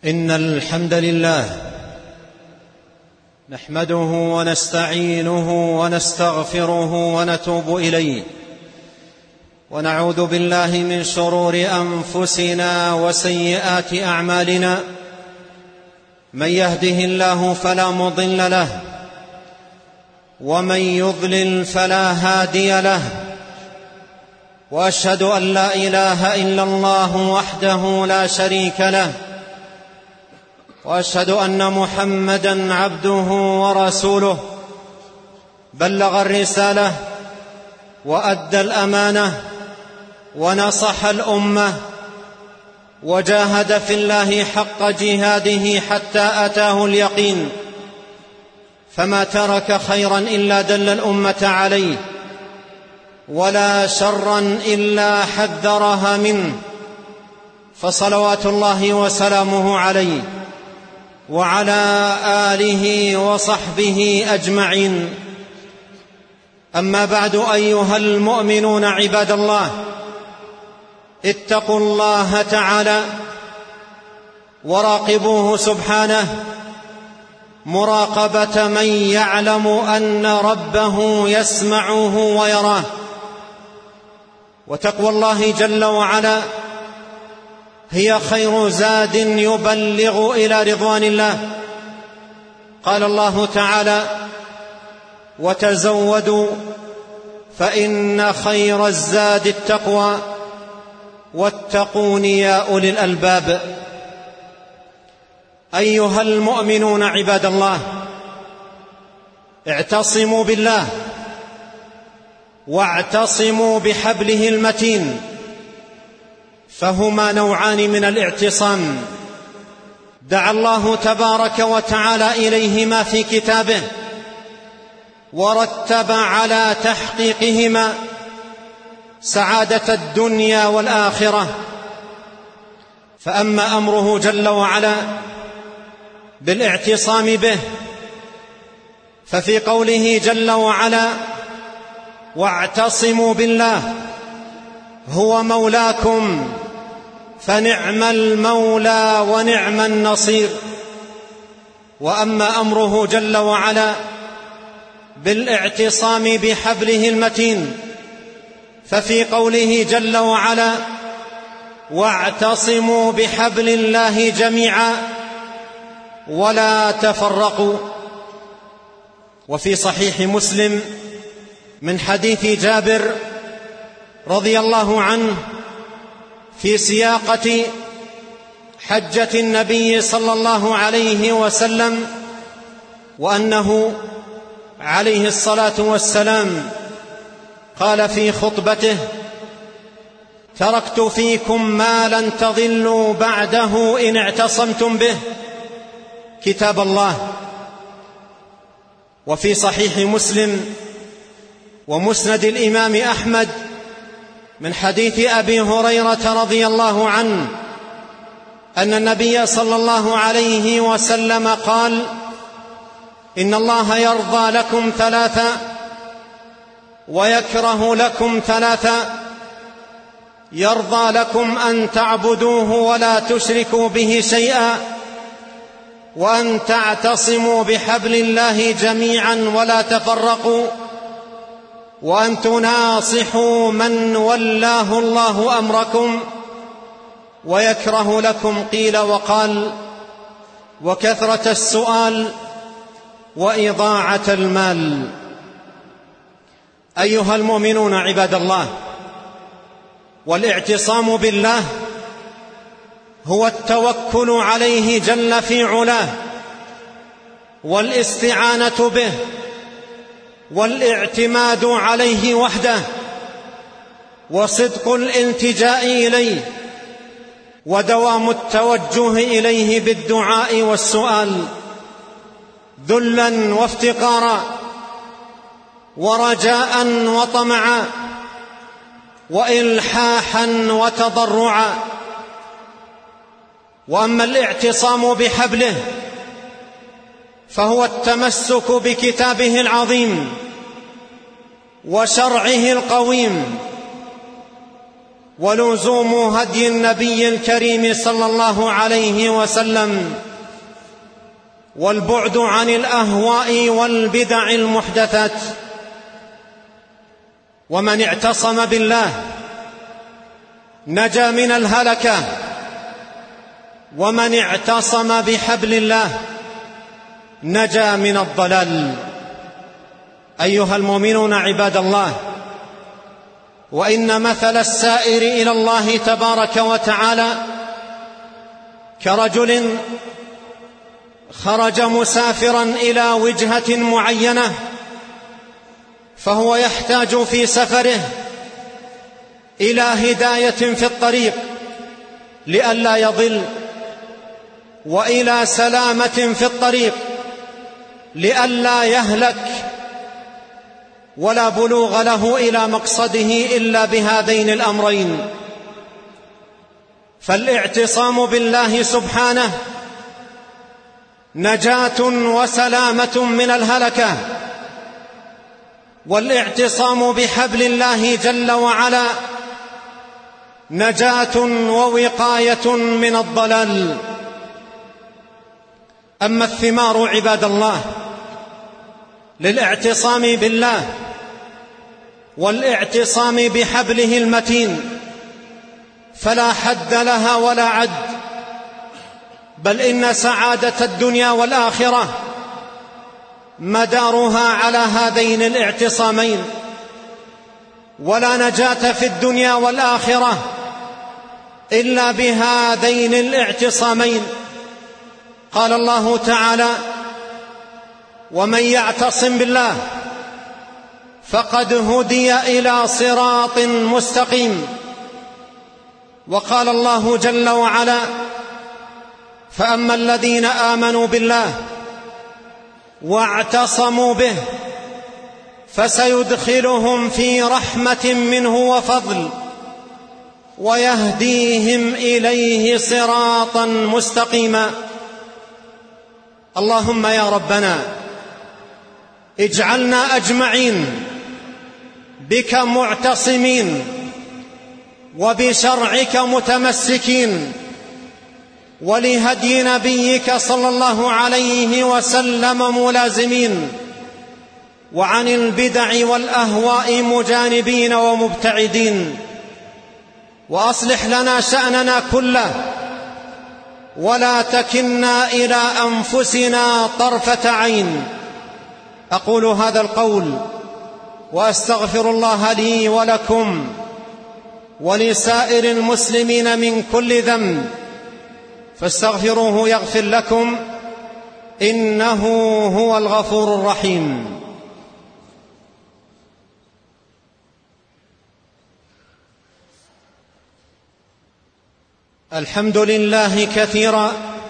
إن الحمد لله نحمده ونستعينه ونستغفره ونتوب إليه، ونعوذ بالله من شرور أنفسنا وسيئات أعمالنا. من يهده الله فلا مضل له، ومن يضلل فلا هادي له، وأشهد أن لا إله إلا الله وحده لا شريك له، وأشهد أن محمدًا عبده ورسوله، بلغ الرسالة وأدى الأمانة ونصح الأمة، وجاهد في الله حق جهاده حتى أتاه اليقين، فما ترك خيرا إلا دل الأمة عليه، ولا شرا إلا حذرها منه، فصلوات الله وسلامه عليه وعلى آله وصحبه أجمعين. أما بعد، أيها المؤمنون عباد الله، اتقوا الله تعالى وراقبوه سبحانه مراقبة من يعلم أن ربه يسمعه ويراه. وتقوى الله جل وعلا هي خير زاد يبلغ إلى رضوان الله. قال الله تعالى: وتزودوا فإن خير الزاد التقوى واتقون يا أولي الألباب. أيها المؤمنون عباد الله، اعتصموا بالله واعتصموا بحبله المتين، فهما نوعان من الاعتصام دعا الله تبارك وتعالى إليهما في كتابه، ورتب على تحقيقهما سعادة الدنيا والآخرة. فأما أمره جل وعلا بالاعتصام به ففي قوله جل وعلا: واعتصموا بالله هو مولاكم فنعم المولى ونعم النصير. وأما أمره جل وعلا بالاعتصام بحبله المتين ففي قوله جل وعلا: واعتصموا بحبل الله جميعا ولا تفرقوا. وفي صحيح مسلم من حديث جابر رضي الله عنه في سياقة حجة النبي صلى الله عليه وسلم، وأنه عليه الصلاة والسلام قال في خطبته: تركت فيكم ما لن تضلوا بعده إن اعتصمتم به، كتاب الله. وفي صحيح مسلم ومسند الإمام أحمد من حديث أبي هريرة رضي الله عنه أن النبي صلى الله عليه وسلم قال: إن الله يرضى لكم ثلاثا ويكره لكم ثلاثا: يرضى لكم أن تعبدوه ولا تشركوا به شيئا، وأن تعتصموا بحبل الله جميعا ولا تفرقوا، وأن تناصحوا من ولاه الله أمركم. ويكره لكم قيل وقال وكثرة السؤال وإضاعة المال. أيها المؤمنون عباد الله، والاعتصام بالله هو التوكل عليه جل في علاه، والاستعانة به، والاعتماد عليه وحده، وصدق الالتجاء إليه، ودوام التوجه إليه بالدعاء والسؤال، ذلا وافتقارا، ورجاء وطمعا، وإلحاحا وتضرعا. وأما الاعتصام بحبله فهو التمسك بكتابه العظيم وشرعه القويم، ولزوم هدي النبي الكريم صلى الله عليه وسلم، والبعد عن الأهواء والبدع المحدثات. ومن اعتصم بالله نجا من الهلكة، ومن اعتصم بحبل الله نجا من الضلال. أيها المؤمنون عباد الله، وإن مثل السائر إلى الله تبارك وتعالى كرجل خرج مسافرا إلى وجهة معينة، فهو يحتاج في سفره إلى هداية في الطريق لئلا يضل، وإلى سلامة في الطريق لئلا يهلك، ولا بلوغ له إلى مقصده إلا بهذين الأمرين. فالاعتصام بالله سبحانه نجاة وسلامة من الهلكة، والاعتصام بحبل الله جل وعلا نجاة ووقاية من الضلال. أما الثمار عباد الله للاعتصام بالله والاعتصام بحبله المتين فلا حد لها ولا عد، بل إن سعادة الدنيا والآخرة مدارها على هذين الاعتصامين، ولا نجاة في الدنيا والآخرة إلا بهذين الاعتصامين. قال الله تعالى: ومن يعتصم بالله فقد هدي إلى صراط مستقيم. وقال الله جل وعلا: فأما الذين آمنوا بالله واعتصموا به فسيدخلهم في رحمة منه وفضل ويهديهم إليه صراطا مستقيما. اللهم يا ربنا اجعلنا أجمعين بك معتصمين وبشرعك متمسكين، ولهدي نبيك صلى الله عليه وسلم ملازمين، وعن البدع والأهواء مجانبين ومبتعدين. وأصلح لنا شأننا كله، ولا تكلنا إلى أنفسنا طرفة عين. أقول هذا القول وأستغفر الله لي ولكم ولسائر المسلمين من كل ذنب، فاستغفروه يغفر لكم، إنه هو الغفور الرحيم. الحمد لله كثيرا،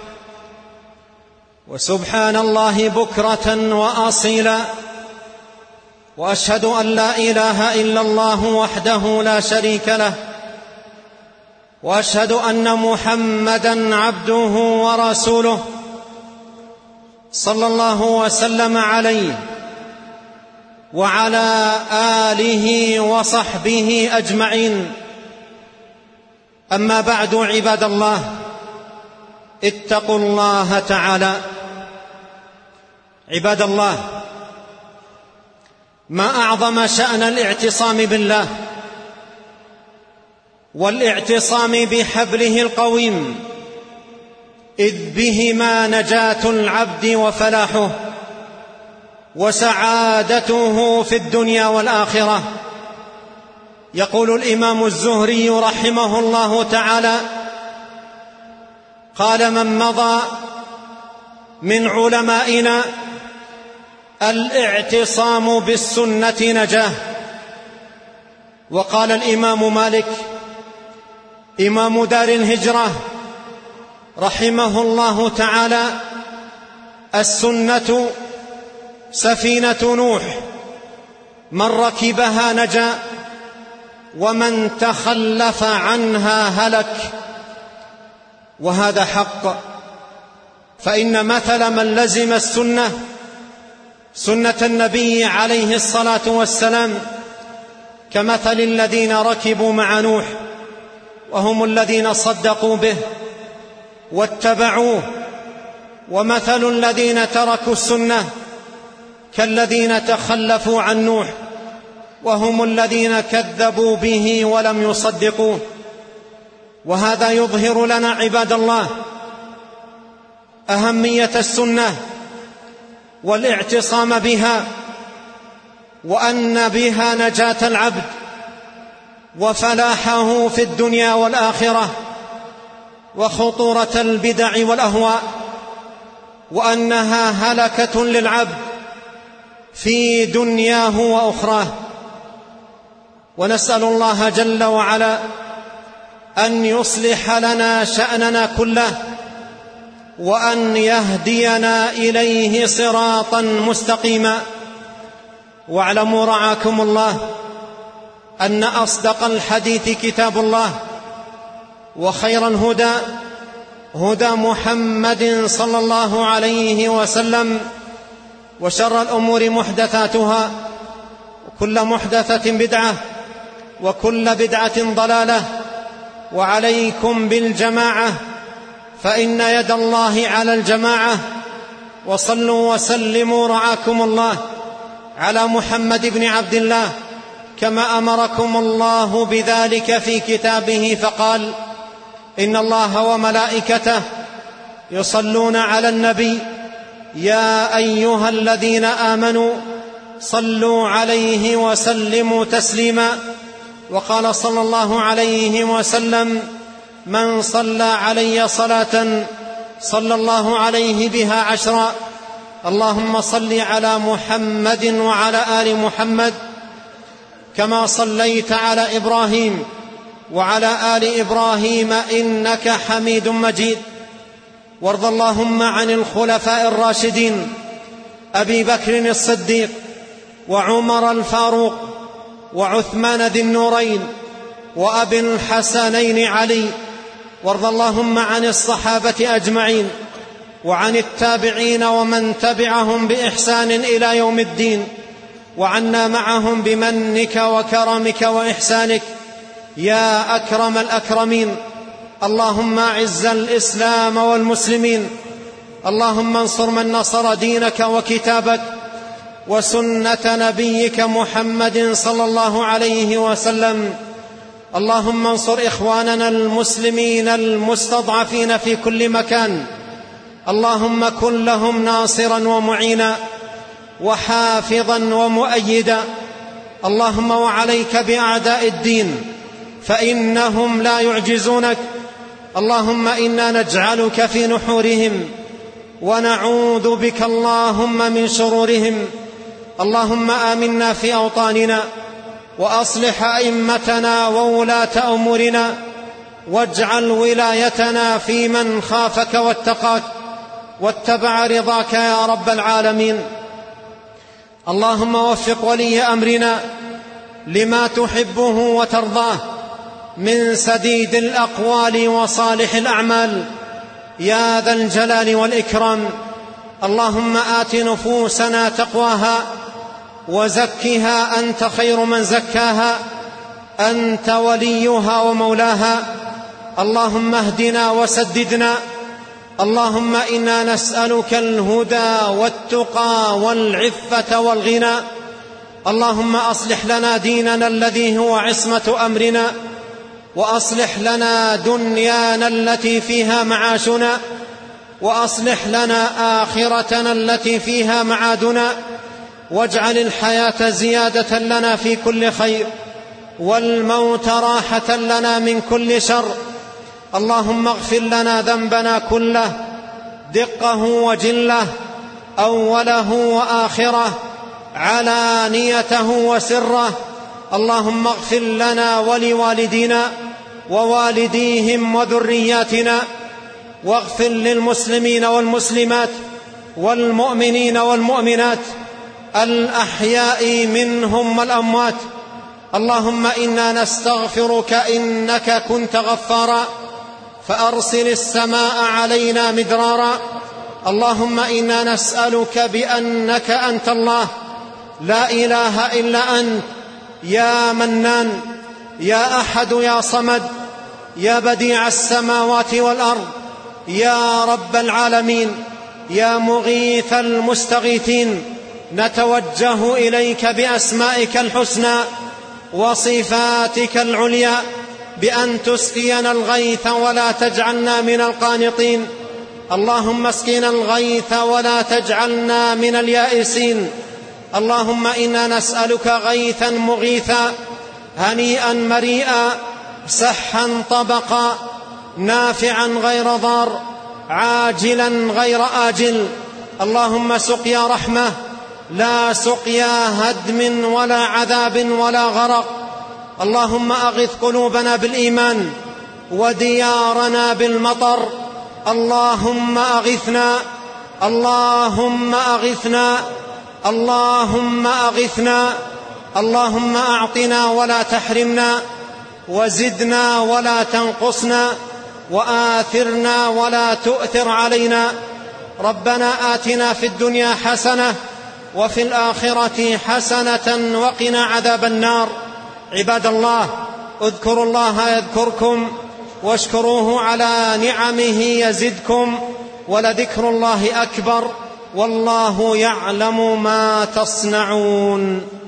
وسبحان الله بكرة وأصيلا، وأشهد أن لا إله إلا الله وحده لا شريك له، وأشهد أن محمدًا عبده ورسوله صلى الله وسلم عليه وعلى آله وصحبه أجمعين. أما بعد، عباد الله، اتقوا الله تعالى. عباد الله، ما أعظم شأن الاعتصام بالله والاعتصام بحبله القويم، إذ بهما نجاة العبد وفلاحه وسعادته في الدنيا والآخرة. يقول الإمام الزهري رحمه الله تعالى: قال من مضى من علمائنا: الاعتصام بالسنة نجاه. وقال الإمام مالك إمام دار الهجرة رحمه الله تعالى: السنة سفينة نوح، من ركبها نجا، ومن تخلف عنها هلك. وهذا حق، فإن مثل من لزم السنة، سنة النبي عليه الصلاة والسلام، كمثل الذين ركبوا مع نوح وهم الذين صدقوا به واتبعوه. ومثل الذين تركوا السنة كالذين تخلفوا عن نوح، وهم الذين كذبوا به ولم يصدقوه. وهذا يظهر لنا عباد الله أهمية السنة والاعتصام بها، وأن بها نجاة العبد وفلاحه في الدنيا والآخرة، وخطورة البدع والأهواء، وأنها هلكة للعبد في دنياه وأخراه. ونسأل الله جل وعلا أن يصلح لنا شأننا كله، وأن يهدينا إليه صراطا مستقيما. واعلموا رعاكم الله أن أصدق الحديث كتاب الله، وخير الهدى هدى محمد صلى الله عليه وسلم، وشر الأمور محدثاتها، وكل محدثة بدعة، وكل بدعة ضلالة. وعليكم بالجماعة، فإن يد الله على الجماعة. وصلوا وسلموا رعاكم الله على محمد بن عبد الله كما أمركم الله بذلك في كتابه، فقال: إن الله وملائكته يصلون على النبي يا أيها الذين آمنوا صلوا عليه وسلموا تسليما. وقال صلى الله عليه وسلم: من صلى علي صلاة صلى الله عليه بها 10. اللهم صل على محمد وعلى آل محمد كما صليت على إبراهيم وعلى آل إبراهيم إنك حميد مجيد. وارض اللهم عن الخلفاء الراشدين أبي بكر الصديق وعمر الفاروق وعثمان ذي النورين وأبي الحسنين علي. وارض اللهم عن الصحابة أجمعين وعن التابعين ومن تبعهم بإحسان إلى يوم الدين، وعنا معهم بمنك وكرمك وإحسانك يا أكرم الأكرمين. اللهم أعز الإسلام والمسلمين، اللهم انصر من نصر دينك وكتابك وسنة نبيك محمد صلى الله عليه وسلم. اللهم انصر إخواننا المسلمين المستضعفين في كل مكان، اللهم كن لهم ناصرا ومعينا وحافظا ومؤيدا. اللهم وعليك بأعداء الدين فإنهم لا يعجزونك. اللهم إنا نجعلك في نحورهم ونعوذ بك اللهم من شرورهم. اللهم آمنا في أوطاننا، وأصلح أئمتنا وولاة أمورنا، واجعل ولايتنا في من خافك واتقاك واتبع رضاك يا رب العالمين. اللهم وفق ولي أمرنا لما تحبه وترضاه من سديد الأقوال وصالح الأعمال يا ذا الجلال والإكرام. اللهم آت نفوسنا تقواها وزكها أنت خير من زكاها، أنت وليها ومولاها. اللهم اهدنا وسددنا. اللهم إنا نسألك الهدى والتقى والعفة والغنى. اللهم أصلح لنا ديننا الذي هو عصمة أمرنا، وأصلح لنا دنيانا التي فيها معاشنا، وأصلح لنا آخرتنا التي فيها معادنا. واجعل الحياة زيادة لنا في كل خير، والموت راحة لنا من كل شر. اللهم اغفر لنا ذنبنا كله، دقه وجله، أوله وآخره، علانيته وسره. اللهم اغفر لنا ولوالدينا ووالديهم وذرياتنا، واغفر للمسلمين والمسلمات والمؤمنين والمؤمنات الأحياء منهم والأموات. اللهم إنا نستغفرك إنك كنت غفارا فأرسل السماء علينا مدرارا. اللهم إنا نسألك بأنك أنت الله لا إله إلا أنت، يا منان، يا أحد، يا صمد، يا بديع السماوات والأرض، يا رب العالمين، يا مغيث المستغيثين، نتوجه إليك بأسمائك الحسنى وصفاتك العليا بأن تسقينا الغيث ولا تجعلنا من القانطين. اللهم اسقنا الغيث ولا تجعلنا من اليائسين. اللهم إنا نسألك غيثا مغيثا، هنيئا مريئا، سحا طبقا، نافعا غير ضار، عاجلا غير آجل. اللهم سقيا رحمة لا سقيا هدم ولا عذاب ولا غرق. اللهم أغث قلوبنا بالإيمان وديارنا بالمطر. اللهم أغثنا، اللهم أغثنا، اللهم أغثنا. اللهم أعطنا ولا تحرمنا، وزدنا ولا تنقصنا، وآثرنا ولا تؤثر علينا. ربنا آتنا في الدنيا حسنة وفي الآخرة حسنة وقنا عذاب النار. عباد الله، اذكروا الله يذكركم واشكروه على نعمه يزدكم، ولذكر الله أكبر، والله يعلم ما تصنعون.